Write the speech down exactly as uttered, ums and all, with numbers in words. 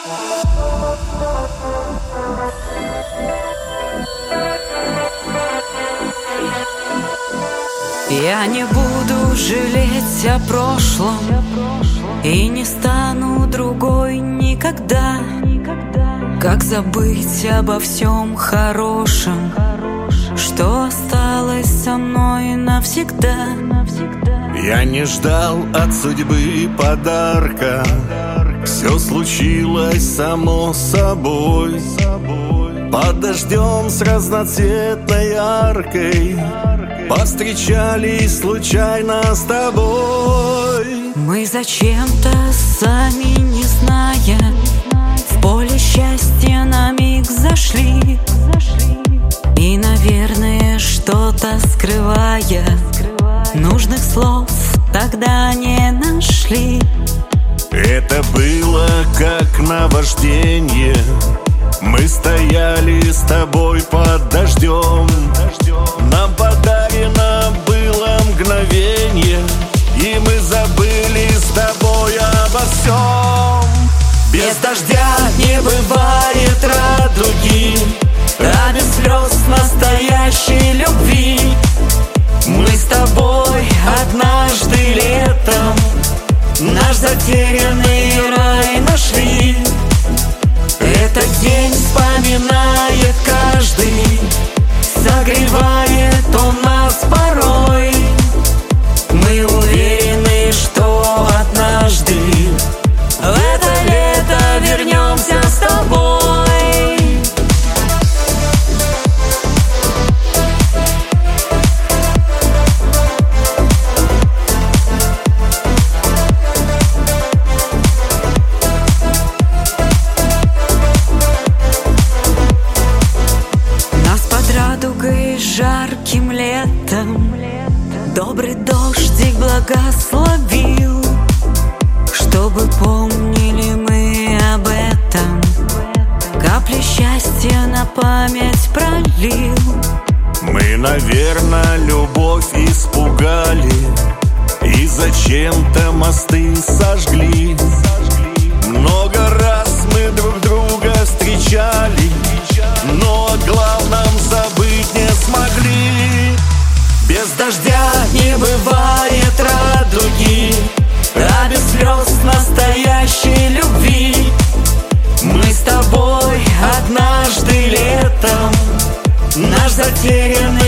Я не буду жалеть о прошлом и не стану другой никогда. Как забыть обо всем хорошем, что осталось со мной навсегда? Я не ждал от судьбы подарка, все случилось само собой. Под дождем с разноцветной аркой повстречались случайно с тобой. Мы зачем-то, сами не зная, в поле счастья на миг зашли. И, наверное, что-то скрывая, нужных слов тогда не нашли. Это было как наваждение. Мы стояли с тобой под дождем. Нам подарено было мгновение, и мы забыли с тобой обо всем. Без дождя не бывает радуги, а без слез настоящей любви. Мы с тобой однажды летом наш затерянный рай нашли. Этот день вспоминает каждый, согревает он нас порой. Мы уверены, что однажды в это лето вернемся с тобой. Жарким летом добрый дождик благословил, чтобы помнили мы об этом, капли счастья на память пролил. Мы, наверное, любовь испугали и зачем-то мосты сожгли. Много раз мы друг друга встречали, но о главном забыть не смогли. Без дождя не бывает радуги, а без слез настоящей любви. Мы с тобой однажды летом наш затерянный